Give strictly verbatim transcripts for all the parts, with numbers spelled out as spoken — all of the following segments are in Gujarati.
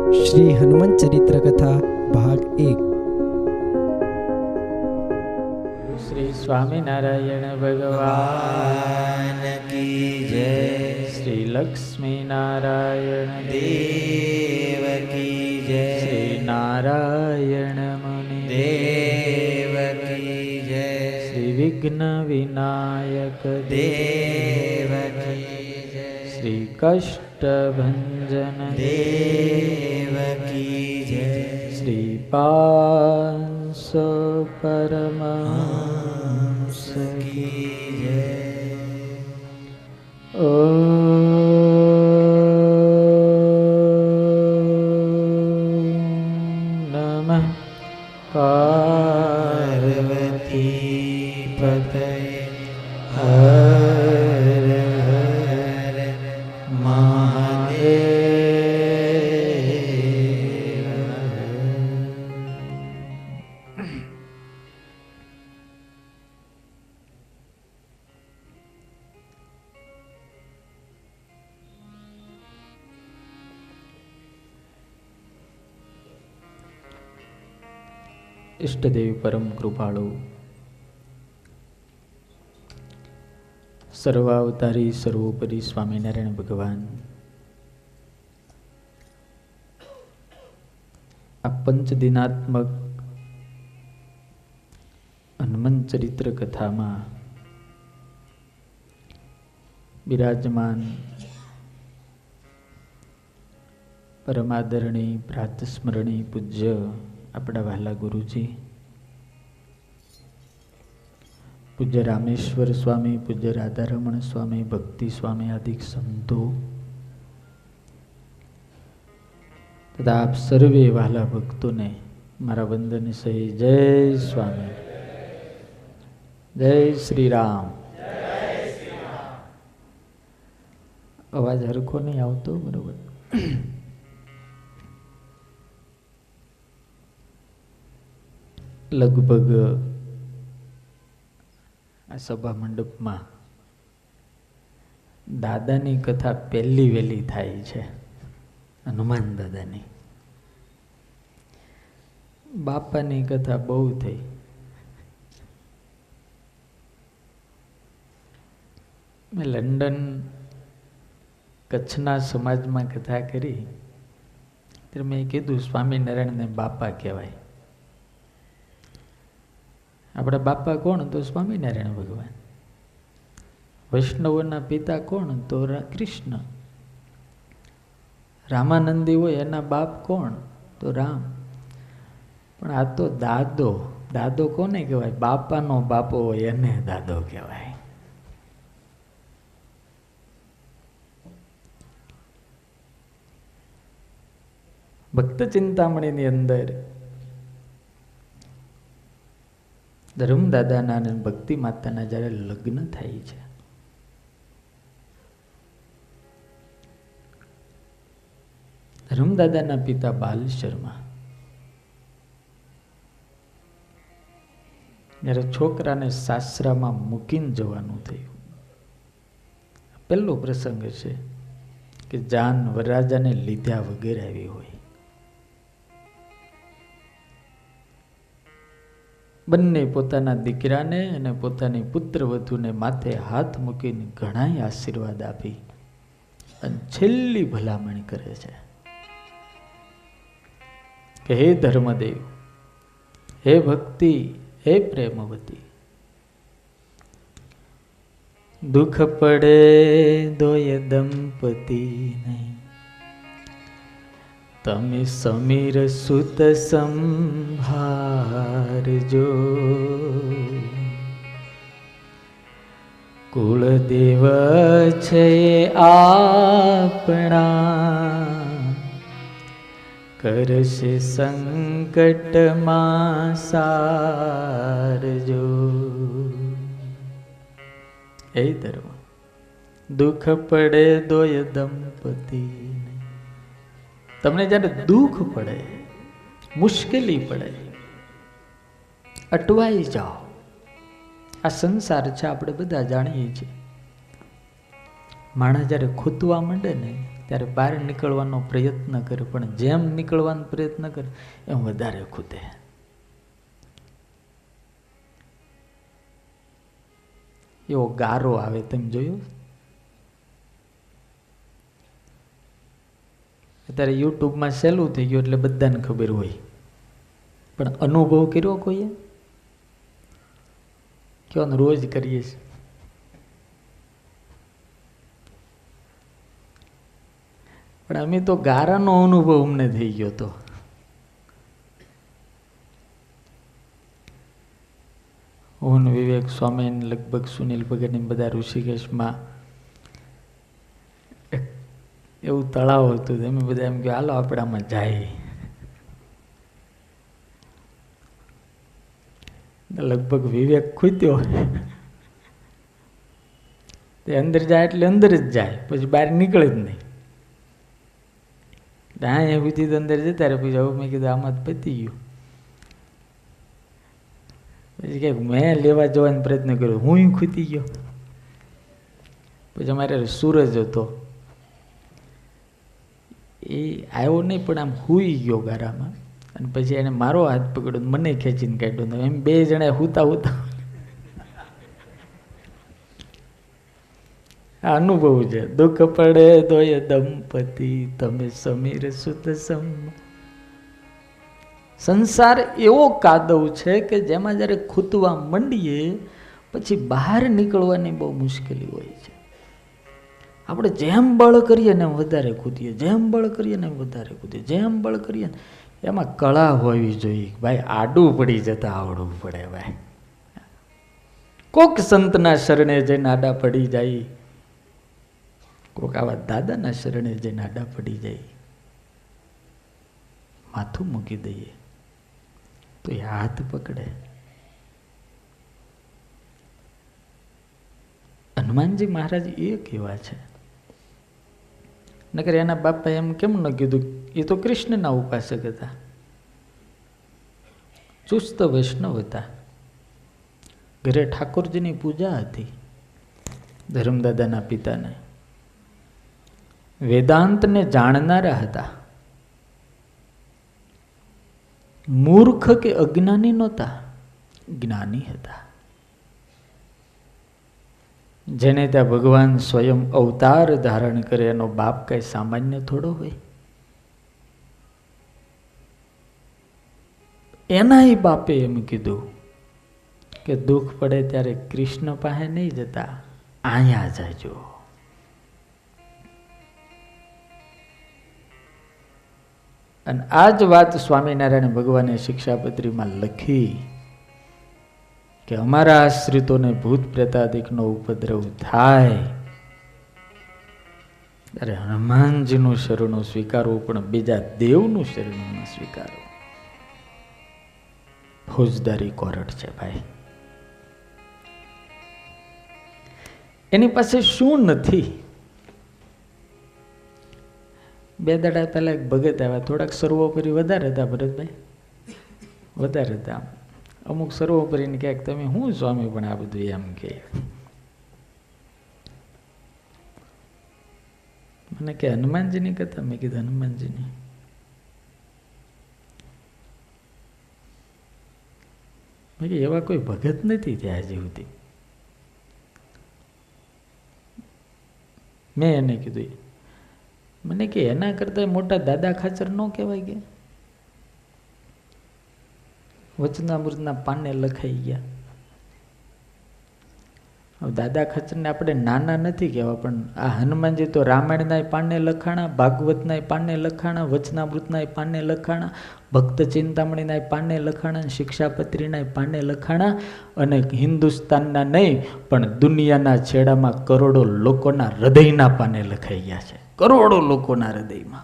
श्री हनुमान चरित्र कथा भाग एक। श्री स्वामीनारायण भगवान की जय। श्री लक्ष्मी नारायण देव की जय। श्री नारायण मुनि देव की जय। श्री विघ्न विनायक देव की जय। श्री कष्ट भंजन देव की जय। श्री पांसो परमहंस की जय। ओम नमः पार्वती पतये हर हर महादेव। इष्टदेव परम कृपाळु सर्वावतारी सर्वोपरि स्वामीनारायण भगवान आ पंचदिनात्मक हनुमान चरित्र कथा में विराजमान परमादरणी प्रातस्मरणी पूज्य अपना वाला गुरुजी पूज्य रामेश्वर स्वामी, पूज्य राधारमण स्वामी, भक्ति स्वामी आदि संतो तथा आप सर्वे वाला भक्तों ने मारा वंदन सही जय स्वामी, जय श्री राम। अवाज हरखो नहीं आवतो बरोबर? लगभग आ सभा मंडप में दादानी कथा पहली वेली थाई छे, हनुमान दादानी। बापानी कथा बहु थई। मैं लंडन कच्छना समाज में कथा करी त्यारे मैं कीधुं स्वामीनारायण ने बापा कहेवाय। अपना बापा कौन? तो स्वामीनारायण भगवान। वैष्णवोना पिता कौन? तो कृष्ण। रामानंदी हो एना बाप कौन? तो राम। पण आ तो दादो, दादो कोने कहेवाय? बापानो बापो होय एने दादो कहेवाय। भक्त चिंतामणी नी अंदर धर्मदादाना અને ભક્તિ માતાના જ્યારે લગ્ન થાય છે ધર્મદાદાના પિતા બાલ શર્મા જ્યારે છોકરાને સાસરામાં મૂકીને જવાનું થયું, પહેલો પ્રસંગ છે કે જાન વરરાજાને લીધા વગેરે આવી હોય। બંને પોતાના દીકરાને અને પોતાની પુત્રવધૂને માથે હાથ મૂકીને ઘણાય આશીર્વાદ આપી અને છેલ્લી ભલામણ કરે છે કે હે ધર્મદેવ, હે ભક્તિ, હે પ્રેમવતી, દુઃખ પડે દોય દંપતીને તમે સમીર સુત સંભારજો। કુળદેવ છે આપણા કરશે સંકટમાં સારજો। એ ધર્મ દુઃખ પડે દોય દંપતી, તમને જ્યારે દુઃખ પડે, મુશ્કેલી પડે, અટવાઈ જાઓ। આ સંસાર છે, આપણે બધા જાણીએ છીએ। માણસ જ્યારે ખૂતવા માંડે ને ત્યારે બહાર નીકળવાનો પ્રયત્ન કરે, પણ જેમ નીકળવાનો પ્રયત્ન કરે એમ વધારે ખૂટે. એવો ગારો આવે, તમે જોયું? અત્યારે યુટ્યુબમાં સહેલું થઈ ગયું એટલે બધાને ખબર હોય, પણ અનુભવ કર્યો કોઈએ? કયો રોજ કરીએ છીએ. પણ અમે તો ગારાનો અનુભવ અમને થઈ ગયો હતો. હું વિવેક સ્વામી લગભગ સુનિલ ભગત બધા ઋષિકેશમાં એવું તળાવ હતું, અમે બધા એમ કે હાલો આપણે આમાં જાય. લગભગ વિવેક ખૂત્યો, તે અંદર જાય એટલે અંદર જ જાય, પછી બહાર નીકળે જ નહીં. હા એ સુધી અંદર જતા રહે. પછી હવે મેં કીધું આમાં જ પતી ગયું. પછી કે મેં લેવા જવાનો પ્રયત્ન કર્યો, હું ખૂતી ગયો. પછી અમારે સૂરજ હતો, એ આવ્યો નહીં પણ આમ હુઈ ગયો ગારામાં, અને પછી એને મારો હાથ પકડ્યો, મને ખેંચીને કાઢ્યો. એમ બે જણા હુતા હુતા આ અનુભવ છે. દુઃખ પડે તો એ દંપતિ તમે સમીર સુત સમ. સંસાર એવો કાદવ છે કે જેમાં જ્યારે ખૂતવા મંડીએ પછી બહાર નીકળવાની બહુ મુશ્કેલી હોય છે. આપણે જેમ બળ કરીએ ને એમ વધારે કૂદીએ, જેમ બળ કરીએ ને એમ વધારે કૂદીએ, જેમ બળ કરીએ ને એમાં કળા હોવી જોઈએ. ભાઈ આડું પડી જતા આવડવું પડે. ભાઈ કોક સંતના શરણે જઈને આડા પડી જાય, કોક આવા દાદાના શરણે જઈને આડા પડી જાય, માથું મૂકી દઈએ તો એ હાથ પકડે. હનુમાનજી મહારાજ એ કેવા છે, નકર એના બાપા એમ કેમ ન કીધું? એ તો કૃષ્ણના ઉપાસક હતા, ચુસ્ત વૈષ્ણવ હતા. ઘરે ઠાકોરજીની પૂજા હતી. ધર્મદાદાના પિતાને વેદાંતને જાણનારા હતા. મૂર્ખ કે અજ્ઞાની નહોતા, જ્ઞાની હતા. જેને ત્યાં ભગવાન સ્વયં અવતાર ધારણ કરે એનો બાપ કઈ સામાન્ય થોડો હોય. એના બાપે એમ કીધું કે દુઃખ પડે ત્યારે કૃષ્ણ પાસે નહીં જતા, અહીંયા જાજો. અને આ જ વાત સ્વામિનારાયણ ભગવાને શિક્ષાપત્રીમાં લખી કે અમારા આશ્રિતોને ભૂત પ્રેતાદિકનો ઉપદ્રવ થાય ત્યારે હનુમાનજીનું શરણું સ્વીકારવું, પણ બીજા દેવનું શરણું ન સ્વીકારવું. ફોજદારી કોર્ટ છે ભાઈ. એની પાસે શું નથી? બે દાડા પહેલા એક ભગત આવ્યા, થોડાક સર્વોપરી વધારે હતા ભરતભાઈ, વધારે હતા. અમુક સર્વોપરીને ક્યાંક તમે હું સ્વામી પણ આ બધું એમ કે મને કે હનુમાનજીની કથા. મેં કીધું હનુમાનજીની. મેં કે એવા કોઈ ભગત નથી ત્યાં હજી સુધી. મેં એને કીધું, મને કે એના કરતા મોટા દાદા ખાચર ન કહેવાય કે વચનામૃતના પાને લખાઈ ગયા. હવે દાદા ખાચરને આપણે નાના નથી કહેવા, પણ આ હનુમાનજી તો રામાયણના પાને લખાણા, ભાગવતના પાને લખાણા, વચનામૃતના પાને લખાણા, ભક્ત ચિંતામણીના પાને લખાણા, શિક્ષાપત્રીના પાને લખાણા, અને હિન્દુસ્તાનના નહીં પણ દુનિયાના છેડામાં કરોડો લોકોના હૃદયના પાને લખાઈ ગયા છે. કરોડો લોકોના હૃદયમાં,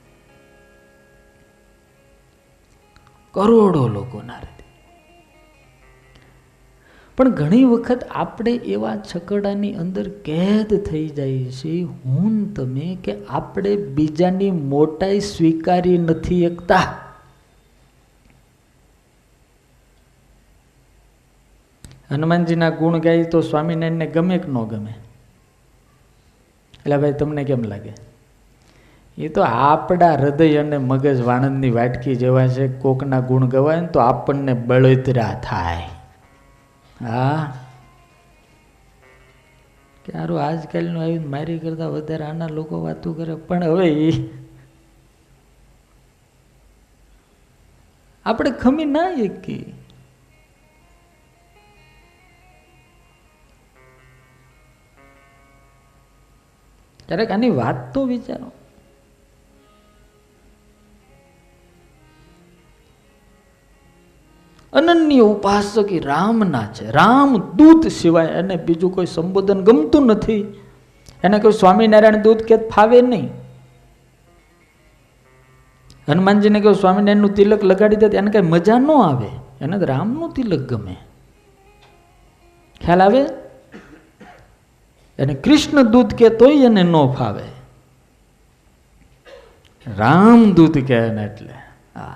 કરોડો લોકોના હૃદય. પણ ઘણી વખત આપણે એવા છકડાની અંદર કેદ થઈ જાય છે, હું તમે, કે આપણે બીજાની મોટાઈ સ્વીકારી નથી શકતા. હનુમાનજીના ગુણ ગાય તો સ્વામિનારાયણને ગમે કે ન ગમે? એટલે ભાઈ તમને કેમ લાગે? એ તો આપણા હૃદય અને મગજ વાણંદની વાટકી જેવા છે. કોકના ગુણ ગવાય ને તો આપણને બળતરા થાય. હા, ક્યારું આજકાલનું આવ્યું મારી કરતા વધારે આના લોકો વાતો કરે. પણ હવે એ આપણે ખમી ના એકી. ક્યારેક આની વાત તો વિચારો. અનન્ય ઉપાસક એ રામના છે. રામ દૂત સિવાય એને બીજું કોઈ સંબોધન ગમતું નથી. એને કોઈ સ્વામિનારાયણ દૂત કે ફાવે નહીં. હનુમાનજીને કહ્યું સ્વામિનારાયણનું તિલક લગાડી દે, એને કઈ મજા ન આવે. એને તો રામનું તિલક ગમે. ખ્યાલ આવે? એને કૃષ્ણ દૂત કે તોય એને ન ફાવે. રામ દૂત કહે ને એટલે હા.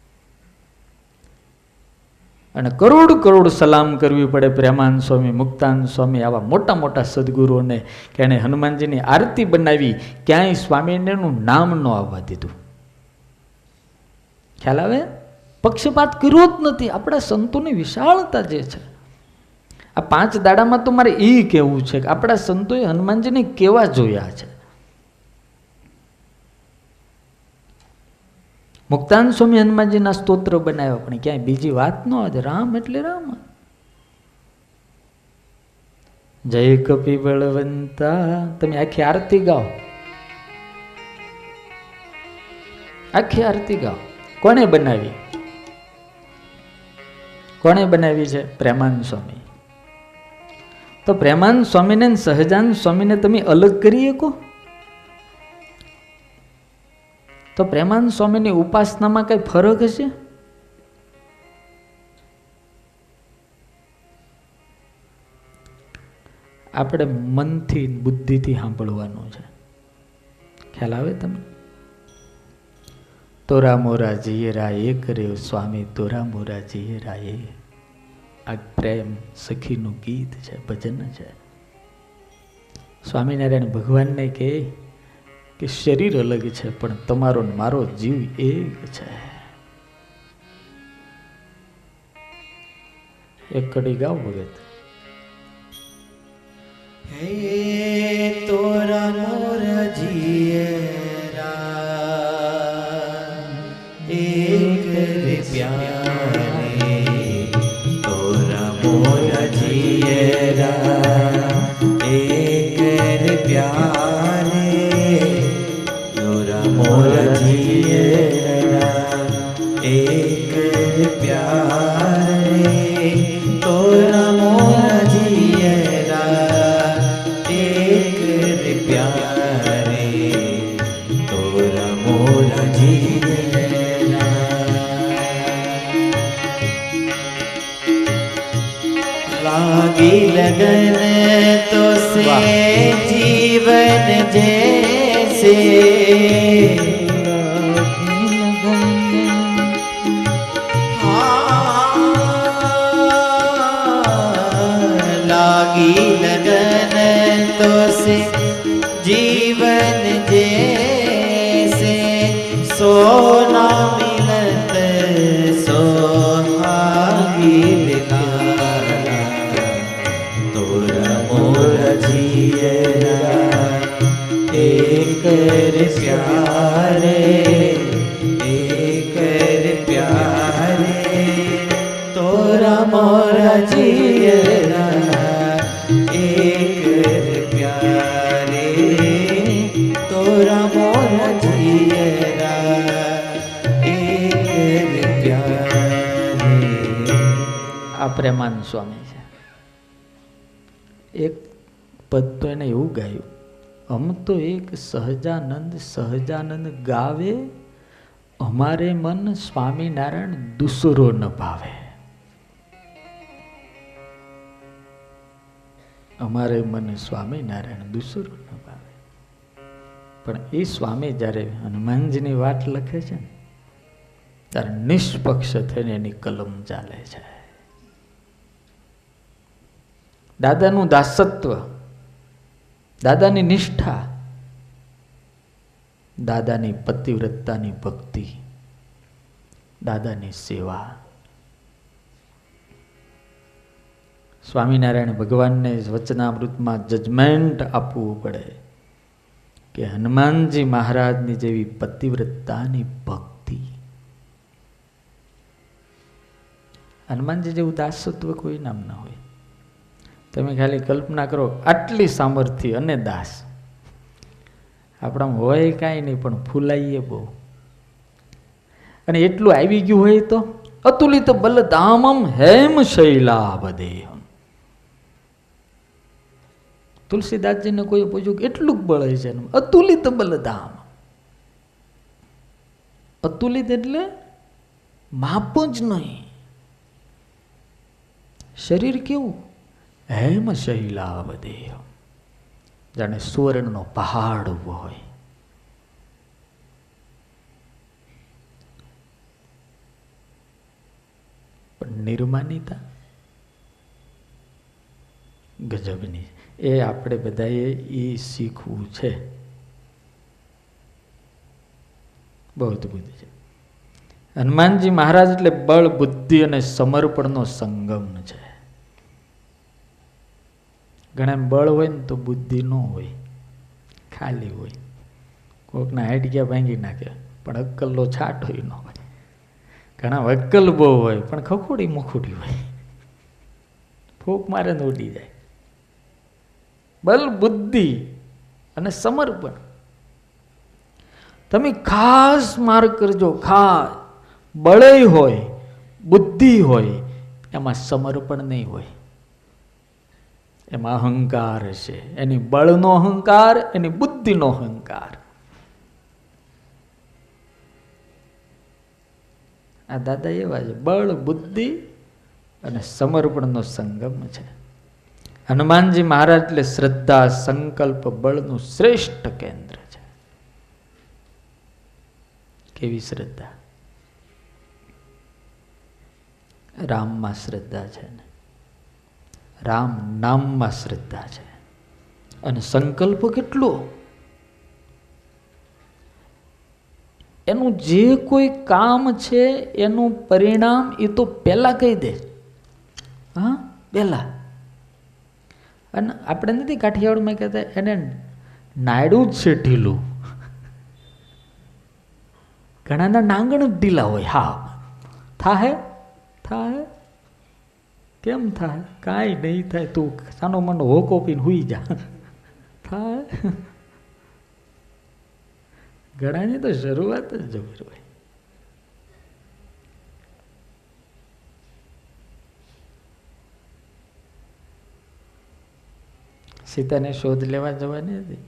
અને કરોડ કરોડ સલામ કરવી પડે પ્રેમાનંદ સ્વામી, મુક્તાનંદ સ્વામી, આવા મોટા મોટા સદગુરુઓને કે એને હનુમાનજીની આરતી બનાવી, ક્યાંય સ્વામિનારાયણનું નામ ન આવવા દીધું. ખ્યાલ આવે? પક્ષપાત કર્યો જ નથી. આપણા સંતોની વિશાળતા જે છે, આ પાંચ દાડામાં તો મારે એ કહેવું છે કે આપણા સંતોએ હનુમાનજીને કેવા જોયા છે. મુક્તાનંદ સ્વામી હનુમાનજીના સ્તોત્ર બનાવ્યા, પણ ક્યાંય બીજી વાત ન આવે. રામ એટલે રામ. જય કપી બળવંતા. તમે આખી આરતી ગાઓ, આખી આરતી ગાઓ. કોને બનાવી? કોને બનાવી છે? પ્રેમાનંદ સ્વામી. તો પ્રેમાનંદ સ્વામીને સહજાનંદ સ્વામીને તમે અલગ કરી શકો? તો પ્રેમાનંદ સ્વામીની ઉપાસનામાં કઈ ફરક હશે? આપણે મનથી બુદ્ધિથી સાંભળવાનું છે. ખ્યાલ આવે તમને? તોરા મોરા જીયરા એ કર્યો સ્વામી, તોરા મોરા જીયરા એ. આ પ્રેમ સખીનું ગીત છે, ભજન છે. સ્વામિનારાયણ ભગવાનને કહે કે શરીર અલગ છે પણ તમારો ને મારો જીવ એક છે. એક કડી ગાઓ ભગત. હે તોરા મોરા જીયરા એક રે પ્યારે, તોરા મોરા જીયરા એક રે પ્યારે, તોરા મોરા જીયરા એક રે પ્યારે, તોરા મોરા જીયરા એક રે પ્યારે, તોરા મોરા જીયરા. लागी लगन तो से जीवन जैसे, लागी लगन तो से जीवन जैसे, सोना मिलत सोहागी लिखा, तोरा मोरा जियरा एक रे प्यारे, एक रे प्यारे, तोरा मोरा जियरा एक रे प्यारे, तोरा मोरा जियरा एक रे प्यारे. આ પ્રેમાનંદ સ્વામી છે. એક પદ તો એને એવું ગાયું, હમ તો એક સહજાનંદ સહજાનંદ ગાવે, અમારે મન સ્વામિનારાયણ દુસરો ન ભાવે. અમારે મન સ્વામિનારાયણ દુસરો ન ભાવે. પણ એ સ્વામી જ્યારે હનુમાનજીની વાત લખે છે ને, ત્યારે નિષ્પક્ષ થઈને એની કલમ ચાલે છે. દાદાનું દાસત્વ, દાદાની નિષ્ઠા, દાદાની પતિવ્રતાની ભક્તિ, દાદાની સેવા. સ્વામિનારાયણ ભગવાનને વચનામૃતમાં જજમેન્ટ આપવું પડે કે હનુમાનજી મહારાજની જેવી પતિવ્રતાની ભક્તિ. હનુમાનજી જેવું દાસત્વ કોઈ નામ ના હોય. તમે ખાલી કલ્પના કરો, આટલી સામર્થ્ય અને દાસ. આપણામાં હોય કાંઈ નહીં, પણ ફૂલાઈએ બહુ. અને એટલું આવી ગયું હોય તો અતુલિત બલધામમ હેમ શૈલાવદેહમ. તુલસીદાસજીને કોઈ પૂછ્યું કે એટલું બળ છે, અતુલિત બલધામ. અતુલિત એટલે માપ જ નહીં. શરીર કેવું? હેમ શૈલાવદેહમ, જાણે સુવર્ણનો પહાડ ઉભો હોય. પણ નિર્માનિતા ગજબની. એ આપણે બધાએ એ શીખવું છે. બહુ અદભુત છે. હનુમાનજી મહારાજ એટલે બળ, બુદ્ધિ અને સમર્પણનો સંગમ છે. ઘણા બળ હોય ને તો બુદ્ધિ ન હોય, ખાલી હોય. કોકના હાડક્યા ભાંગી નાખે પણ અક્કલનો છાટ હોય ન હોય. ઘણા અક્કલ બહુ હોય પણ ખખોડી મુખોડી હોય, ફૂંક મારે ને ઉડી જાય. બલ, બુદ્ધિ અને સમર્પણ. તમે ખાસ માર્ગ કરજો. ખાસ બળે હોય, બુદ્ધિ હોય, એમાં સમર્પણ નહીં હોય. એમાં અહંકાર છે. એની બળનો અહંકાર, એની બુદ્ધિનો અહંકાર. આ દાદા એવા છે. બળ, બુદ્ધિ અને સમર્પણનો સંગમ છે. હનુમાનજી મહારાજ એટલે શ્રદ્ધા, સંકલ્પ, બળનું શ્રેષ્ઠ કેન્દ્ર છે. કેવી શ્રદ્ધા? રામમાં શ્રદ્ધા છે ને, રામ નામમાં શ્રદ્ધા છે. અને સંકલ્પ કેટલો? એનું જે કોઈ કામ છે એનું પરિણામ એ તો પહેલા કહી દે. હા, પહેલા. અને આપણે નથી કાઠિયાવાડમાં કહેતા એને નાયડું જ છે ઢીલું. ઘણાના નાંગણ જ ઢીલા હોય. હા, થાહે થાહે કેમ થાય? કાંઈ નહીં થાય, તું સાનો મનો હોકો પીને હુઈ જા. થાય. ઘણાની તો શરૂઆત જ જબર હોય. સીતાને શોધ લેવા જવાની હતી.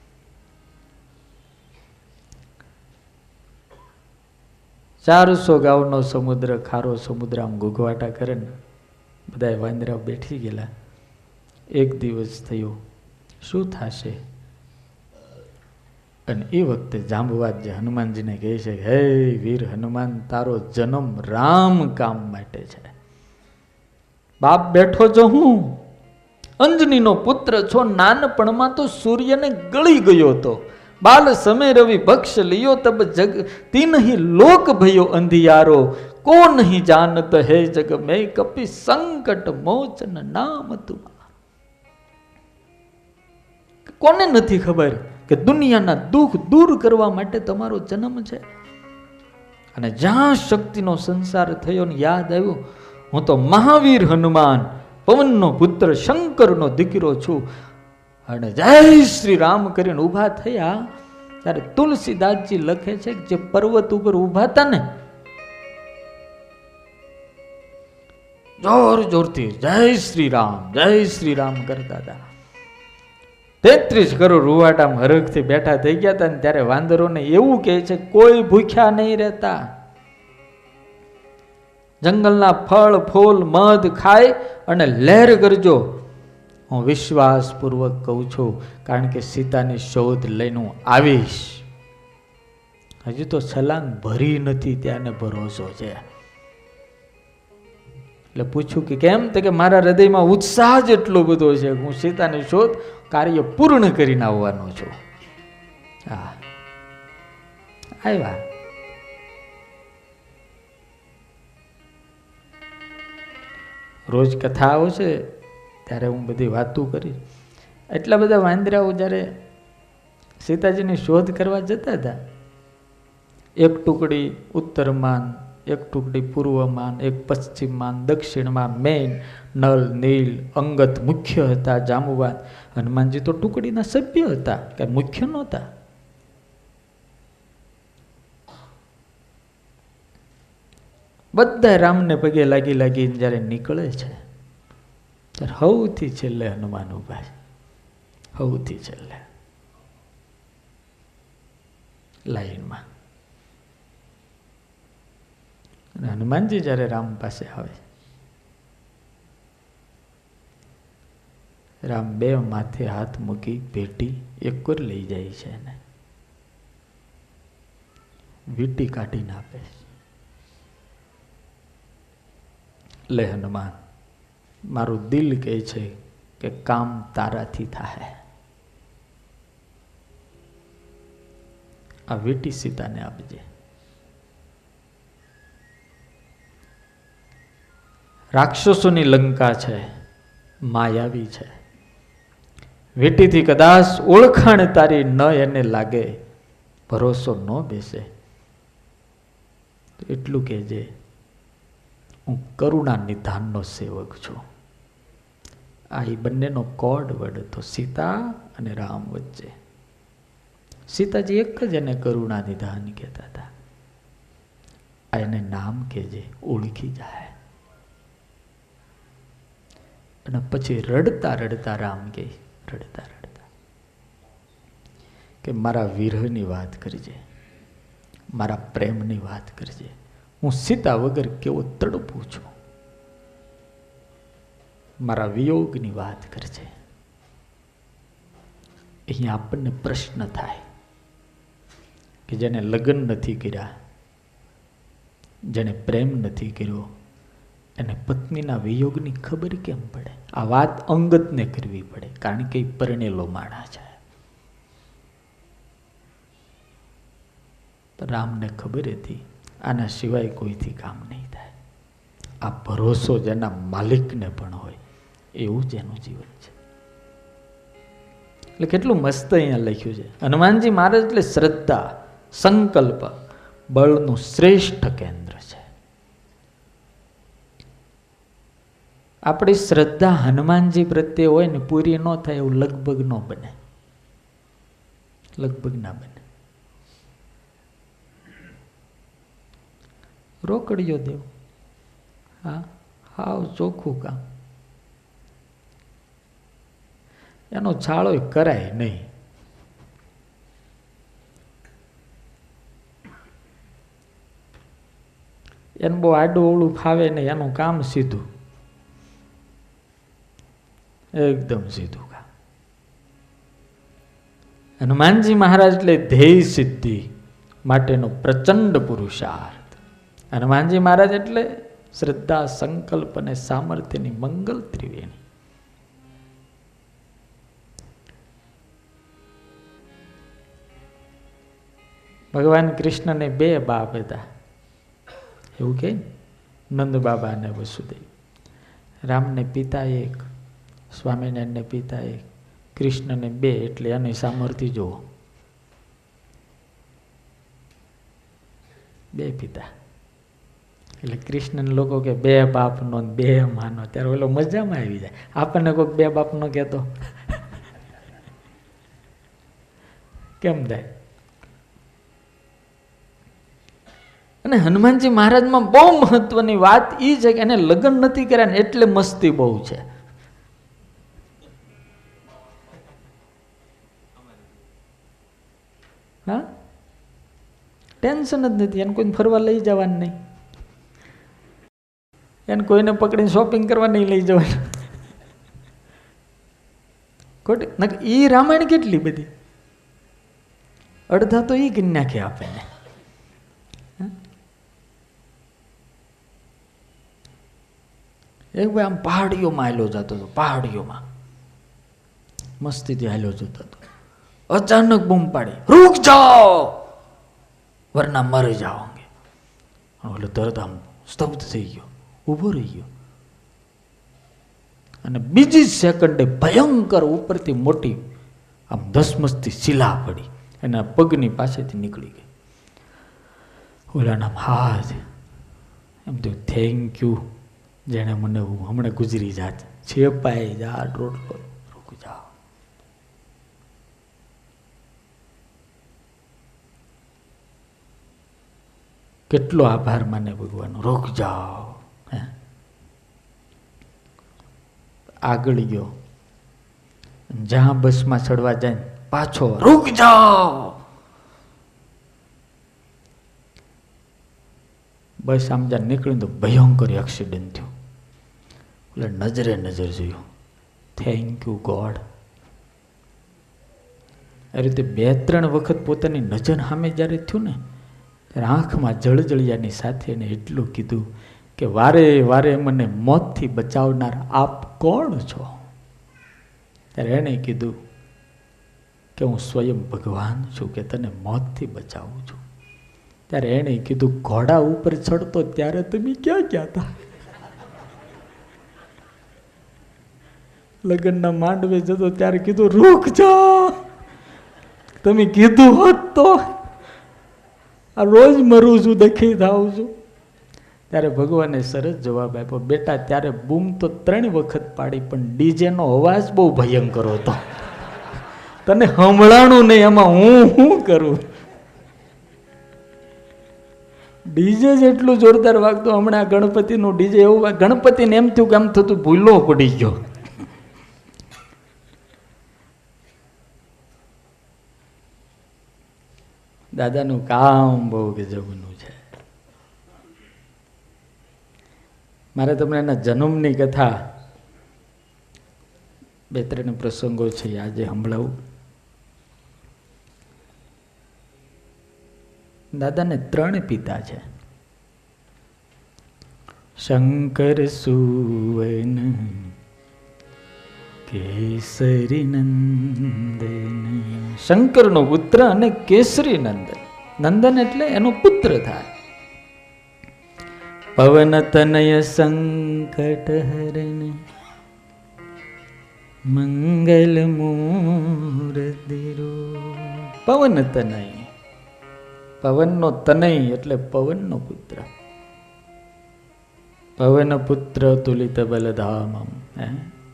ચારસો ગાવનો સમુદ્ર, ખારો સમુદ્ર આમ ઘૂઘવાટા કરે ને બધા વાંદરા બેઠી ગયેલા. એક દિવસ થયો, શું થશે? અને એ વખતે જાંબવાદ જે હનુમાનજીને કહે છે, હે વીર હનુમાન, તારો જન્મ રામ કામ માટે છે. બાપ બેઠો જો હું, અંજનીનો પુત્ર છો. નાનપણમાં તો સૂર્યને ગળી ગયો હતો. બાલ સમય રવિ ભક્ષ લિયો, તબ જગ તીન હી લોક ભયો અંધિયારો. કો નહીં જાનત હે જગ મેં કપી સંકટ મોચન નામ તુમાર. કોને નથી ખબર કે દુનિયાના દુઃખ દૂર કરવા માટે તમારો જન્મ છે? અને જ્યાં શક્તિનો સંસાર થયો ને યાદ આવ્યું, હું તો મહાવીર હનુમાન, પવનનો પુત્ર, શંકરનો દીકરો છું. અને જય શ્રી રામ કરીને ઊભા થયા ત્યારે તુલસીદાસજી લખે છે કે જે પર્વત ઉપર ઊભા હતા ને, જોર જોરથી જય શ્રી રામ, જય શ્રી રામ કરતા હતા. તેત્રીસ કરોડ રૂવાટામાં હરખથી બેઠા થઈ ગયા હતા. ને ત્યારે વાંદરોને એવું કહે છે, કોઈ ભૂખ્યા નહીં રહેતા. જંગલના ફળ ફૂલ મધ ખાય અને લહેર કરજો. હું વિશ્વાસપૂર્વક કહું છું, કારણ કે સીતાની શોધ લઈને હું આવીશ. હજી તો છલાંગ ભરી નથી, ત્યાંને ભરોસો છે. એટલે પૂછ્યું કે કેમ? તો કે મારા હૃદયમાં ઉત્સાહ જ એટલો બધો છે, હું સીતાની શોધ કાર્ય પૂર્ણ કરીને આવવાનો છું. હા, આવ્યા. રોજ કથા આવશે ત્યારે હું બધી વાતો કરીશ. એટલા બધા વાંદરાઓ જ્યારે સીતાજીની શોધ કરવા જતા હતા, એક ટુકડી ઉત્તરમાન, એક ટુકડી પૂર્વમાન, એક પશ્ચિમમાન, દક્ષિણમાં મેન, નલ, નીલ, અંગત મુખ્ય હતા, જાંબુવાન. હનુમાનજી તો ટુકડીના સભ્ય હતા, કે મુખ્ય નહોતા. બધા રામને પગે લાગી લાગીને જ્યારે નીકળે છે ત્યારે સૌથી છેલ્લે હનુમાન ઉભા છે, સૌથી છેલ્લે લાઈનમાં. અને હનુમાનજી જ્યારે રામ પાસે આવે, રામ બે માથે હાથ મૂકી ભેટી એક કોર લઈ જાય છે એને વીંટી કાઢીને આપે છે. લે હનુમાન, મારું દિલ કહે છે કે કામ તારાથી થાય. આ વીંટી સીતાને આપજે. રાક્ષસોની લંકા છે, માયાવી છે. વીંટીથી કદાચ ઓળખાણ તારી ન એને લાગે, ભરોસો ન બેસે, તો એટલું કહેજે, હું કરુણા નિધાનનો સેવક છું. આ એ બંનેનો કોડ વર્ડ હતો સીતા અને રામ વચ્ચે. સીતાજી એક જ એને કરુણા નિધાન કહેતા હતા. આ એને નામ કહેજે, ઓળખી જાય. અને પછી રડતા રડતા રામ કહે, રડતા રડતા કે મારા વિરહની વાત કરજે, મારા પ્રેમની વાત કરજે. હું સીતા વગર કેવો તડપું છું. મારા વિયોગની વાત કરજે. અહીંયા આપણને પ્રશ્ન થાય કે જેને લગ્ન નથી કર્યા, જેને પ્રેમ નથી કર્યો, એને પત્નીના વિયોગની ખબર કેમ પડે? આ વાત અંગતને કરવી પડે, કારણ કે એ પરણેલો માણા છે. રામને ખબર હતી આના સિવાય કોઈથી કામ નહીં થાય. આ ભરોસો જેના માલિકને પણ હોય એવું જ એનું જીવન છે. એટલે કેટલું મસ્ત અહીંયા લખ્યું છે. હનુમાનજી મહારાજ એટલે શ્રદ્ધા, સંકલ્પ, બળનું શ્રેષ્ઠ કેન્દ્ર છે. આપણી શ્રદ્ધા હનુમાનજી પ્રત્યે હોય ને પૂરી ન થાય એવું લગભગ ન બને, લગભગ ના બને. રોકડીઓ દેવ, હા હાવ ચોખ્ખું કામ, એનો છાળો કરાય નહીં. એને બહુ આડું અવળું ફાવે નહીં, એનું કામ સીધું, એકદમ સીધું કામ. હનુમાનજી મહારાજ એટલે ધ્યેય સિદ્ધિ માટેનો પ્રચંડ પુરુષાર્થ. હનુમાનજી મહારાજ એટલે શ્રદ્ધા, સંકલ્પ અને સામર્થ્યની મંગલ ત્રિવેણી. ભગવાન કૃષ્ણને બે બાપ હતા એવું કે નંદ બાબા અને વસુદેવ. રામને પિતા એક, સ્વામિનારાયણને પિતા એક, કૃષ્ણને બે, એટલે એની સામર્થ્ય જુઓ, બે પિતા. એટલે કૃષ્ણ લોકો કે બે બાપનો બે માનો, ત્યારે ઓલો મજામાં આવી જાય. આપણને કોઈક બે બાપનો કહેતો કેમ થાય? અને હનુમાનજી મહારાજમાં બહુ મહત્વની વાત એ છે કે એને લગ્ન નથી કર્યા ને એટલે મસ્તી બહુ છે. હા, ટેન્શન જ નથી. એને કોઈને ફરવા લઈ જવાનું નહીં, એને કોઈને પકડીને શોપિંગ કરવા નહીં લઈ જવાનું. ખોટી એ રામાયણ કેટલી બધી, અડધા તો એ કરી નાખે આપણને. એક ભાઈ આમ પહાડીઓમાં હાલ્યો જતો હતો, પહાડીઓમાં મસ્તીથી હાલ્યો જતો હતો. અચાનક બૂમ પાડી, રૂક જાઓ. વરના મર જાઓગે. ઓલો તરત આમ સ્તબ્ધ થઈ ગયો, ઊભો રહી ગયો, અને બીજી સેકન્ડે ભયંકર ઉપરથી મોટી આમ ધસમસતી શિલા પડી, એના પગની પાસેથી નીકળી ગઈ. ઓલાના હાથ એમ તો થેન્ક યુ, જેણે મને હમણાં ગુજરી જાત, છેપાઈ જા રોટલો રૂક જાઓ. કેટલો આભાર માને ભગવાન, રોક જાઓ. હે આગળ ગયો, જ્યાં બસમાં ચડવા જાય પાછો રૂક જાઓ. બસ આમ જ્યાં નીકળ્યું તો ભયંકર એક્સિડન્ટ થયો. એટલે નજરે નજર જોયું, થેન્ક યુ ગોડ. એ રીતે બે ત્રણ વખત પોતાની નજર સામે જ્યારે થયું ને, ત્યારે આંખમાં જળજળિયાની સાથે એને એટલું કીધું કે વારે વારે મને મોતથી બચાવનાર આપ કોણ છો? ત્યારે એણે કીધું કે હું સ્વયં ભગવાન છું, કે તને મોતથી બચાવું છું. ત્યારે એણે કીધું ઘોડા ઉપર ચડતો ત્યારે તમે ક્યાં ગયા હતા? લગ્નના માંડવે જતો ત્યારે કીધું રૂક જા, તમે કીધું હોત તો આ રોજ મરું છું, દખી થાઉં છું. ત્યારે ભગવાને સરસ જવાબ આપ્યો, બેટા ત્યારે બૂમ તો ત્રણ વખત પાડી, પણ ડીજેનો અવાજ બહુ ભયંકર હતો, તને સંભળાણું નહીં, એમાં હું શું કરું? ડીજે જેટલું જોરદાર વાગતું, હમણાં ગણપતિનું ડીજે એવું, ગણપતિને એમ થયું કે આમ થતું ભૂલો પડી ગયો. દાદાનું કામ બહુ ગજબનું છે. મારે તમને એના જન્મની કથા બે ત્રણ પ્રસંગો છે આજે સંભળાવું. દાદાને ત્રણ પિતા છે, શંકર સુવન કેસરી નંદન. શંકરનો પુત્ર અને કેસરી નંદન. નંદન એટલે એનો પુત્ર થાય. પવન તનય સંકટ હરણ મંગલ મૂર્તિ રૂપ. પવન તનય, પવનનો તનય એટલે પવનનો પુત્ર. પવન પુત્ર તુલિત બલધામમ. હે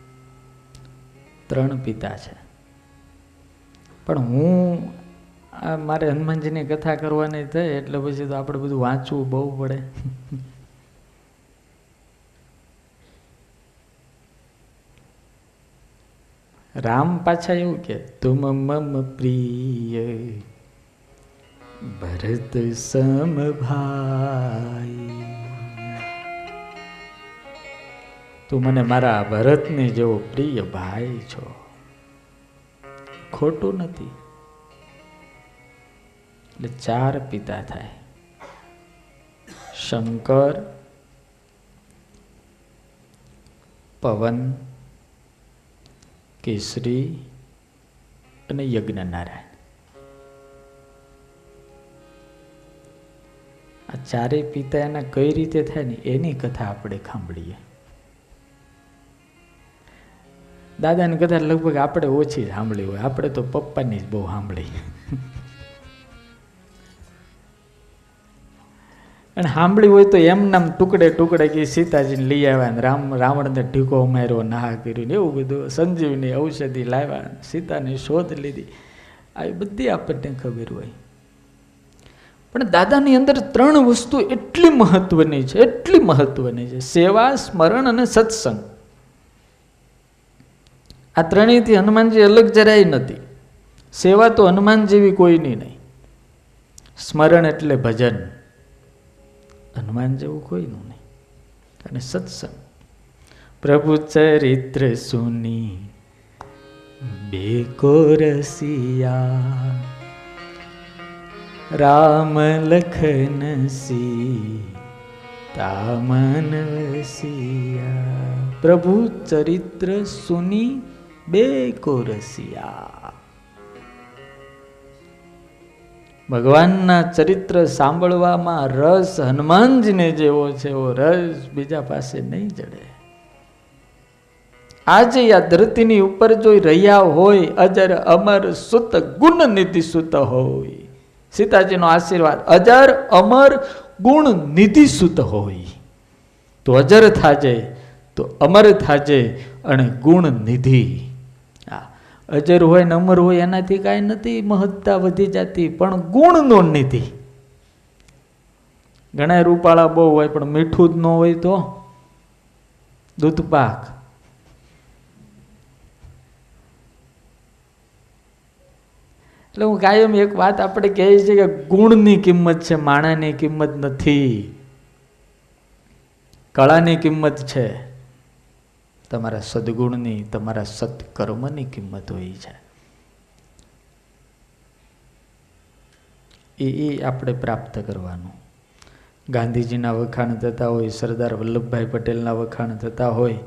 ત્રણ પિતા છે. પણ હું આ મારે હનુમાનજીની કથા કરવાની થઈ એટલે પછી તો આપણે બધું વાંચવું બહુ પડે. રામ પાછા એવું કે તુમ મમ પ્રિય ભરત સમ ભાઈ. તું મને મારા ભરતને જેવો પ્રિય ભાઈ છો. ખોટું નથી. એટલે ચાર પિતા થાય, શંકર, પવન, કેસરી અને યજ્ઞ નારાયણ. આ ચારેય પિતા એના કઈ રીતે થાય ને એની કથા આપણે સાંભળીએ. દાદાની કથા લગભગ આપણે ઓછી સાંભળી હોય, આપણે તો પપ્પાની જ બહુ સાંભળી. અને સાંભળી હોય તો એમ નામ ટુકડે ટુકડે કે સીતાજીને લઈ આવ્યા ને રામ રાવણને ઢીકો માર્યો, નાહ કર્યું ને એવું બધું, સંજીવની ઔષધિ લાવ્યા, સીતાની શોધ લીધી, આવી બધી આપણને ખબર હોય. પણ દાદાની અંદર ત્રણ વસ્તુ એટલી મહત્વની છે, એટલી મહત્વની છે, સેવા, સ્મરણ અને સત્સંગ. આ ત્રણેયથી હનુમાનજી અલગ જરાય નથી. સેવા તો હનુમાન જેવી કોઈની નહીં. સ્મરણ એટલે ભજન, હનુમાન જેવું કોઈનું નહીં. અને સત્સંગ, પ્રભુ ચરિત્ર સુની બેકો રસિયા, રામ લખન સીતા મન વસિયા. પ્રભુ ચરિત્ર સુની બેકો રસિયા. ભગવાનના ચરિત્ર સાંભળવામાં રસ હનુમાનજીને જેવો છે એવો રસ બીજા પાસે નહીં જડે. આજે આ ધરતીની ઉપર જોઈ રહ્યા હોય અજર અમર સુત ગુણ નિધિ સુત હોય. સીતાજીનો આશીર્વાદ અજર અમર ગુણ નિધિ સુત હોય. તો અજર થાજે, તો અમર થાજે અને ગુણ નિધિ. અજર હોય ને અમર હોય એનાથી કાંઈ નથી મહત્તા વધી જતી, પણ ગુણનો નિધિ. ઘણા રૂપાળા બહુ હોય પણ મીઠું જ ન હોય તો દૂધપાક. એટલે હું કાયમ એક વાત આપણે કહે છે કે ગુણની કિંમત છે, માણાની કિંમત નથી. કળાની કિંમત છે, તમારા સદગુણની, તમારા સત્કર્મની કિંમત હોય છે. એ એ આપણે પ્રાપ્ત કરવાનું. ગાંધીજીના વખાણ થતા હોય, સરદાર વલ્લભભાઈ પટેલના વખાણ થતા હોય,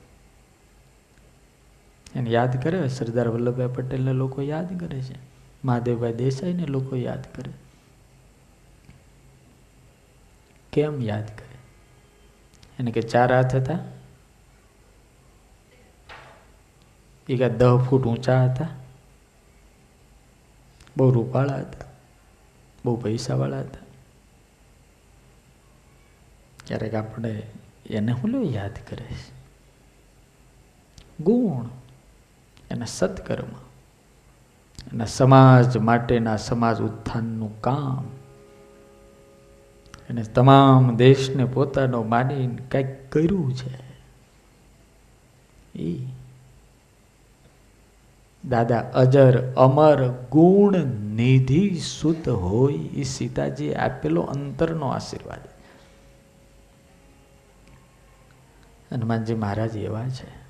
એને યાદ કરે. સરદાર વલ્લભભાઈ પટેલને લોકો યાદ કરે છે, મહાદેવભાઈ દેસાઈને લોકો યાદ કરે. કેમ યાદ કરે? એને કે ચાર હાથ હતા, એ કાંઈ દસ ફૂટ ઊંચા હતા, બહુ રૂપાળા હતા, બહુ પૈસાવાળા હતા. ક્યારેક આપણે એને હું લો યાદ કરે છે? ગુણ, એના સત્કર્મ, એના સમાજ માટેના સમાજ ઉત્થાનનું કામ, એને તમામ દેશને પોતાનો માનીને કંઈક કર્યું છે. એ દાદા અજર અમર ગુણ નિધિ સુત હોય. એ સીતાજી આપેલો અંતરનો આશીર્વાદ. હનુમાનજી મહારાજ એવા છે.